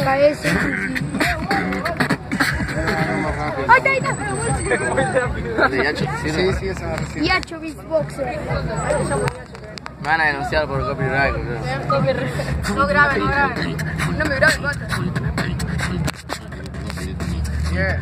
KS. Ahí está. Sí, esa recién. Yacho Beatboxer. Me van a denunciar por copyright. No graben. No me graben, basta. Yeah.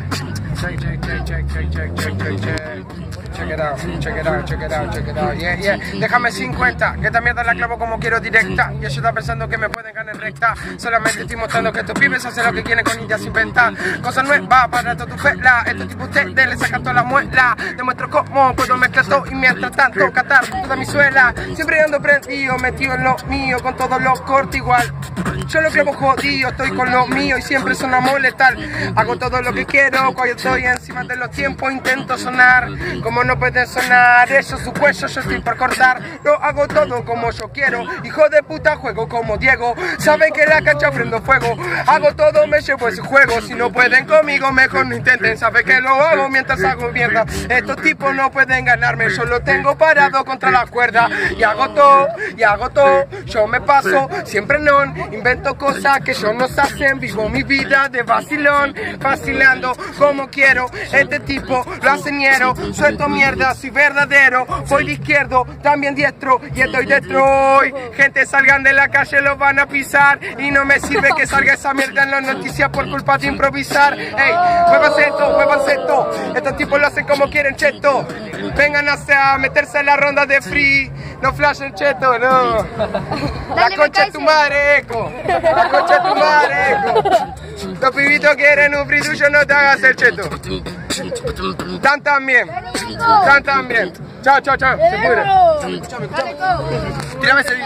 Check it out. Yeah. Déjame 50, que esta mierda la clavo como quiero directa. Y ellos están pensando que me pueden ganar recta. Solamente estoy mostrando que estos pibes hacen lo que quieren con ellas inventar. Cosas nuevas para toda tu fela. Estos tipos ustedes les sacan toda la muela. Demuestro cómo puedo mezclar todo y mientras tanto catar toda mi suela. Siempre ando prendido, metido en lo mío, con todos los cortes igual. Yo lo clavo jodido, estoy con lo mío y siempre sonamos letal. Hago todo lo que quiero, cuando estoy encima de los tiempos intento sonar como no pueden sonar. Ellos su cuello, yo estoy por cortar. Lo hago todo como yo quiero. Hijo de puta, juego como Diego. Saben que la cancha prendo fuego. Hago todo, me llevo ese juego. Si no pueden conmigo, mejor no intenten. Saben que lo hago mientras hago mierda. Estos tipos no pueden ganarme. Yo lo tengo parado contra la cuerda. Y hago todo. Yo me paso, siempre no. Invento cosas que ellos no hacen. Vivo mi vida de vacilón, vacilando como quiero. Este tipo lo hace ñero. Suelto mierda, soy verdadero. Voy de izquierdo, también diestro. Y estoy dentro hoy. Gente, salgan de la calle, los van a pisar. Y no me sirve que salga esa mierda en las noticias por culpa de improvisar. Ey, muévanse esto. Estos tipos lo hacen como quieren, cheto. Vengan a meterse en la ronda de free. No flashen, cheto, no. La concha de tu madre, eco. La concha de tu madre, eco. Los pibitos quieren un free tuyo, no te hagas el cheto. Tan también. Chao. Se pudre. Tírame ese.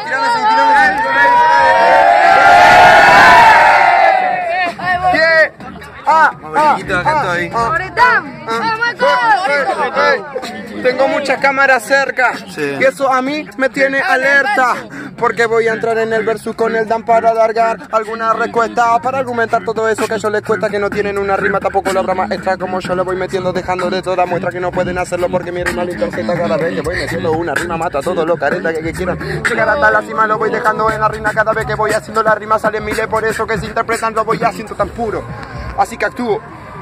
Tengo muchas cámaras cerca y eso a mí me tiene alerta porque voy a entrar en el versus con el Dan para alargar alguna respuesta para argumentar todo eso que a ellos les cuesta, que no tienen una rima, tampoco la obra maestra como yo lo voy metiendo, dejando de toda muestra que no pueden hacerlo porque mi rima lo intercepta cada vez que voy metiendo una rima, mata a todos los caretas que quieran llegar hasta la cima, lo voy dejando en la rima cada vez que voy haciendo la rima, salen miles, por eso que se interpretan lo voy haciendo tan puro, así que actúo.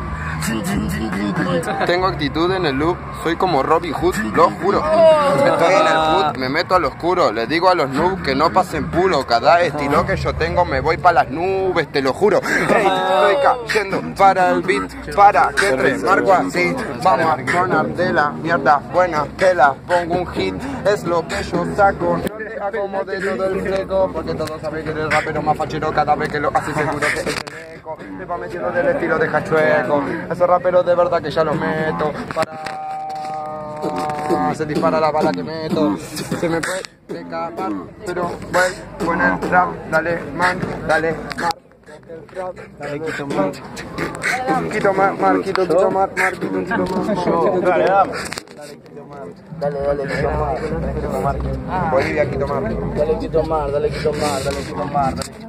Tengo actitud en el loop, soy como Robin Hood, lo juro. Estoy en el foot, me meto al oscuro, les digo a los noobs que no pasen pulo. Cada estilo que yo tengo me voy para las nubes, te lo juro. Hey, estoy cayendo para el beat, para que remarco así. Vamos a poner de la mierda buena, que la pongo un hit, es lo que yo saco. No te acomode todo el fleco, porque todos saben que eres rapero más fachero cada vez que lo haces seguro que es el eco. Me va metiendo del estilo de cachueco. Esos raperos de verdad que ya los meto para... Se dispara la bala que meto. Se me puede escapar, pero voy con el trap. Dale, man, dale, mar. Dale, quito mar. Quito mar. Dale, quito mar. Bolivia, quito mar. Dale, quito mar.